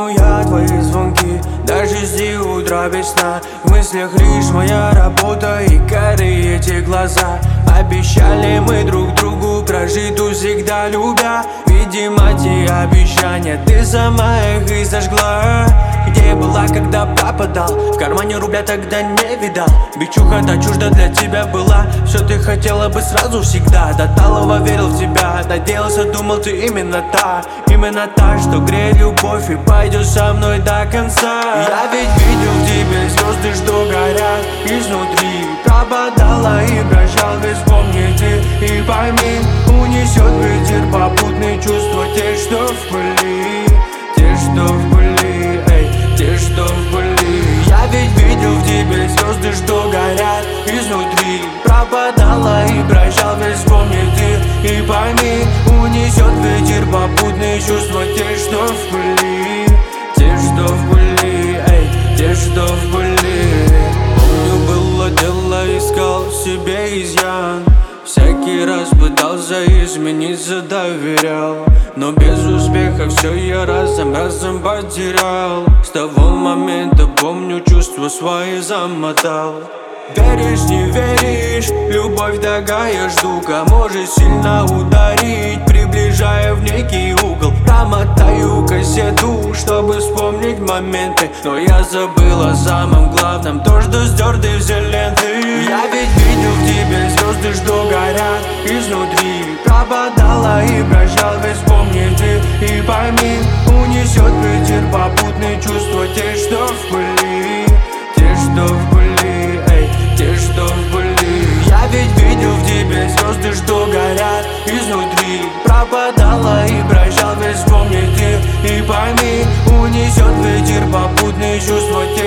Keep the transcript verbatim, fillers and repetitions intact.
помню я твои звонки, даже шести утра без сна. В мыслях лишь моя работа и карие эти глаза. Обещали мы друг другу прожить тут всегда любя. Видимо, те обещания ты сама их и зажгла. Где была, когда пропадал? В кармане рубля тогда не видал. Бичуха-то чужда для тебя была. Все ты хотела бы сразу всегда. До талого верил в тебя, надеялся, думал ты именно та. Именно та, что греет любовь и пойдет со мной до конца. Я ведь видел в тебе звезды, что горят изнутри. Пропадала и прощал, ведь вспомни ты и пойми. Унесет ветер попутные чувства, те, что в пыли. Те, что в пыли, эй, те, что в пыли. Я ведь видел в тебе звезды, что горят изнутри. Пропадала и прощал, ведь вспомни ты и пойми. Унесет ветер попутные чувства, те, что в пыли. Те, что в пыли, эй, те, что в пыли. Помню, было дело, искал в себе изъян. Всякий раз пытался измениться, доверял, но без успеха все я разом, разом потерял. С того момента, помню, чувства свои замотал. Веришь, не веришь, любовь такая штука, может сильно ударить, приближая в некий угол. Промотаю кассету, чтобы вспомнить моменты, но я забыл о самом главном, то, что стерты все ленты. Я ведь видел в тебе звезды, что горят изнутри. Пропадала и прощал, ведь вспомни ты и пойми. Унесет ветер попутные чувства, те, что в пыли. Те, что в пыли, эй, те, что в пыли. Я ведь видел в тебе звезды, что горят изнутри. Пропадала и прощал, ведь вспомни ты и пойми. Унесет ветер попутные чувства,